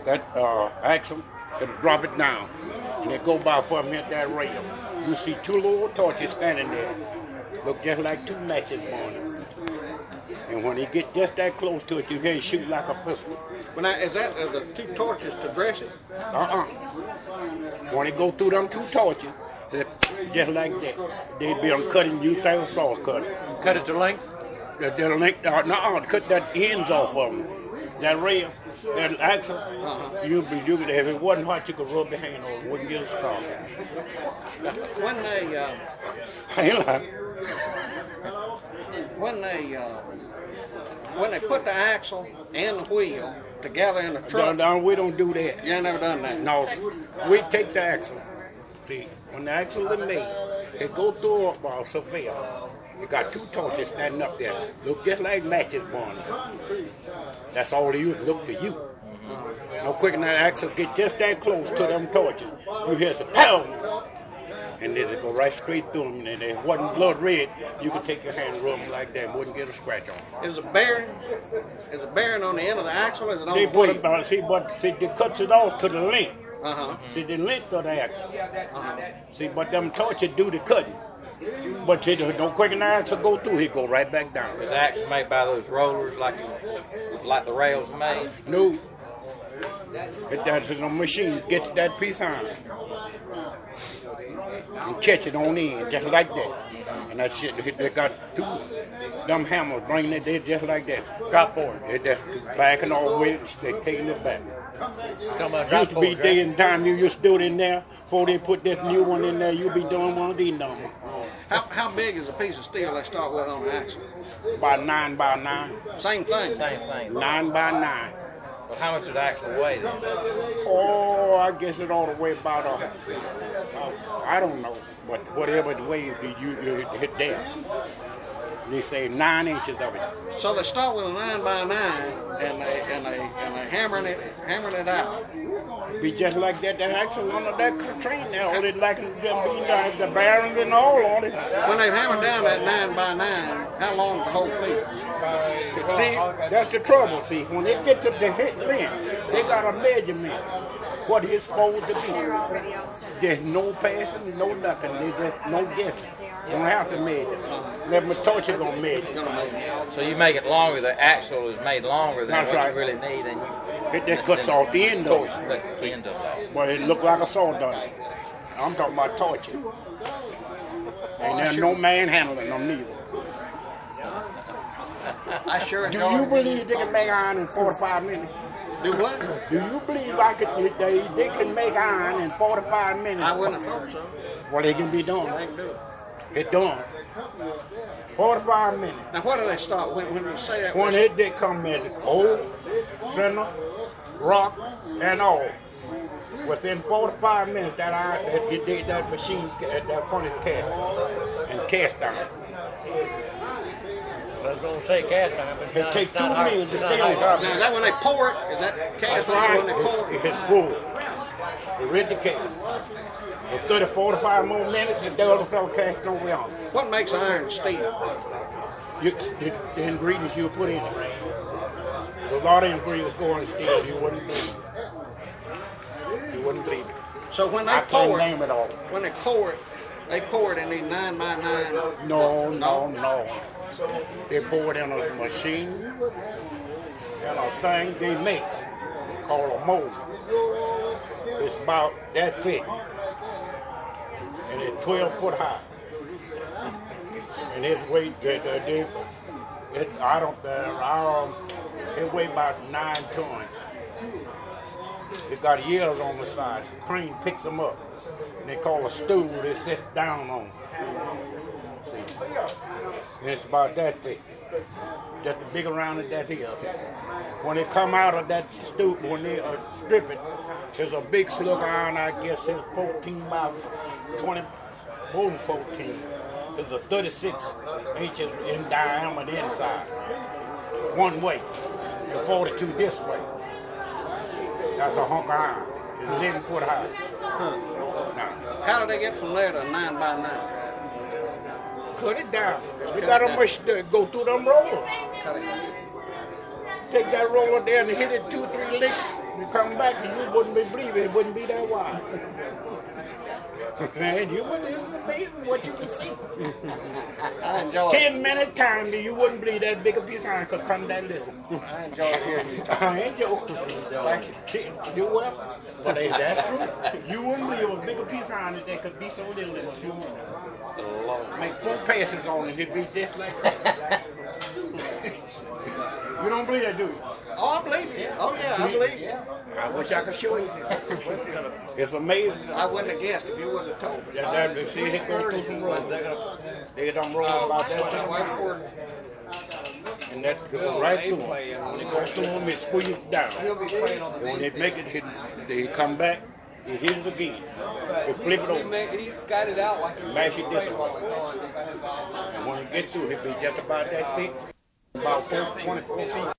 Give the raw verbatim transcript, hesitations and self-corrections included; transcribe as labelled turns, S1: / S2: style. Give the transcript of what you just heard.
S1: that uh, axle, it'll drop it down. And it go by for a minute that rail. You see two little torches standing there. Look just like two matches burning. And when he get just that close to it, you hear it shoot like a pistol.
S2: But now, is that uh, the two torches to dress it?
S1: Uh-uh. When it go through them two torches, it, just like that, they be on cutting, you think sauce cutter.
S3: Cut it to length?
S1: They'll length, uh, no, cut that ends off of them. That rail, that axle, uh-huh. you be, you, if it wasn't hot, you could rub your hand on it, wouldn't get a scar.
S2: When they, uh,
S1: I ain't lying.
S2: when they, uh, when they put the axle and the wheel together in the truck.
S1: No, no, we don't do that.
S2: You ain't never done that?
S1: No, we take the axle. See, when the axle is made, it go through a uh, surveyor. You got two torches standing up there. Look just like matches burning. That's all you look to you. Mm-hmm. No quicker than that axle get just that close to them torches. You hear some pow! And then it go right straight through them. And if it wasn't blood red, you could take your hand and rub them like that and wouldn't get a scratch on.
S2: Is a bearing? Is a bearing on the end of the axle? Or is it on
S1: they
S2: the
S1: put
S2: wheel?
S1: it on, see, but see, they cuts it off to the length.
S2: Uh-huh.
S1: See, the length of the axle. Uh-huh. See, but them torches do the cutting. But it don't quick and the axle go through, he go right back down.
S3: Is the axle made by those rollers like like the rails are made?
S1: No. It does a machine gets that piece on and catch it on the end, just like that. And that shit, they got two them hammers bringing it there just like that.
S3: Drop forward.
S1: It just backing all the way, they taking it back.
S3: About
S1: Used to be
S3: forward,
S1: day
S3: right?
S1: and time you used to do it in there. Before they put that new one in there, you be doing one of these numbers.
S2: How, how big is a piece of steel they start with on the axle?
S1: About nine by nine.
S2: Same thing.
S3: Same thing.
S1: Nine by nine.
S3: But how much would the axle weigh then?
S1: Oh, I guess it ought to weigh about a, a I don't know, but whatever the way you, you, you hit there. They say nine inches of it.
S2: So they start with a nine by nine, and they and they and they hammering it, hammering it out.
S1: Be just like that. That axle under that train there, all it like them being down, the bearings and all on it.
S2: When they hammer down that nine by nine, how long is the whole piece?
S1: See, that's the trouble. See, when they get to the hit length, they got a measurement. What it's supposed to be. There's no passing, no nothing. There's just no guessing. You don't have to measure. Let my torture gonna measure.
S3: So you make it longer. The axle is made longer than
S1: That's
S3: what
S1: right.
S3: you really need, and you.
S1: It just cuts
S3: then
S1: off the end of
S3: Of course,
S1: it.
S3: cut the end of it.
S1: But it look like a saw done. I'm talking about torture. Ain't there no man handling them neither.
S2: I sure
S1: Do
S2: enjoy
S1: you
S2: it.
S1: believe they can make iron in forty-five minutes?
S2: Do what?
S1: Do you believe I could, they, they can make iron in forty-five minutes?
S2: I wouldn't have thought so.
S1: Well, it can be done.
S2: They can do it.
S1: It done. forty-five minutes.
S2: Now, what do they start when, when you say that?
S1: When it they come in the coal, center, rock, and all. Within forty-five minutes, that iron, that, that, that machine, that furnace cast and cast iron.
S4: I was going to say cast iron, but
S1: It
S4: no,
S1: takes
S4: it's
S1: two
S4: not hard.
S1: minutes to
S4: It's
S1: stay
S4: not
S1: on
S4: hard.
S1: top.
S2: Now, is that when they pour it? Is that cast
S1: That's
S2: iron
S1: right.
S2: when they pour
S1: It's,
S2: it?
S1: it's full. It's ready to cast. In thirty, forty-five more minutes, and the other fella cast over on.
S2: What makes iron steel?
S1: You, the, the ingredients you put in it. There's a lot of ingredients go in steel. You wouldn't believe it. You wouldn't believe it.
S2: So when they
S1: I can't
S2: pour it,
S1: name it all.
S2: when they pour it, they pour it in these nine by nine.
S1: No, no, no. They pour it in a machine and a thing they mix called a mold. It's about that thick. And it's twelve foot high. And it weight, they, they, it, I don't, uh, um, it weigh about nine tons. It got ears on the side. The crane picks them up. And they call a stool that sits down on. See? And it's about that thick. Just a big around as that is. When they come out of that stool, when they uh, strip it, there's a big slug of iron, I guess it's fourteen by twenty, more than fourteen. There's a thirty-six inches in diameter the inside. One way. And forty-two this way. That's a hunk of iron. It's eleven foot high. Now,
S2: How do they get from there to nine by nine?
S1: cut it down.
S2: Just
S1: We
S2: cut
S1: got
S2: it
S1: a
S2: down.
S1: machine to go through them rollers.
S2: Cut it.
S1: Take that roller there and hit it two, three licks. We come back and you wouldn't be believing it wouldn't be that wide. Man, you wouldn't, it's amazing what you can see.
S2: I enjoy it.
S1: Ten minute time and you wouldn't believe that big a piece of iron could come that little.
S2: I enjoy hearing you talk.
S1: I ain't joking.
S2: Thank you.
S1: You well? But hey, that's true. You wouldn't believe it was a bigger piece of iron that they could be so little in two minutes. Make four passes on it, it'd be just like that. You don't believe that, do you?
S2: Oh, I believe you. Oh, yeah, I believe you.
S1: I wish I could show you. It's amazing.
S2: I wouldn't have guessed if you wouldn't have told me.
S1: That, that, they see it go through some roads. They got they done roll about that time. And that's go right through them. When it goes through them, it squeezes down. And when they make it, it they come back, they hit it again. They flip it over.
S5: He's got it out like
S1: Mash it this way. And when it gets through, it be just about that thick, about four, twenty-four feet.